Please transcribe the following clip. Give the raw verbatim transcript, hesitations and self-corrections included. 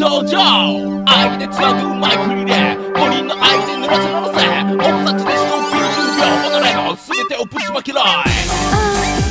登場。愛でつなぐマイクリレー、五人の愛で濡らせ濡らせ、オブザトゥデシのきゅうじゅうびょう、己の全てをぶちまけろい。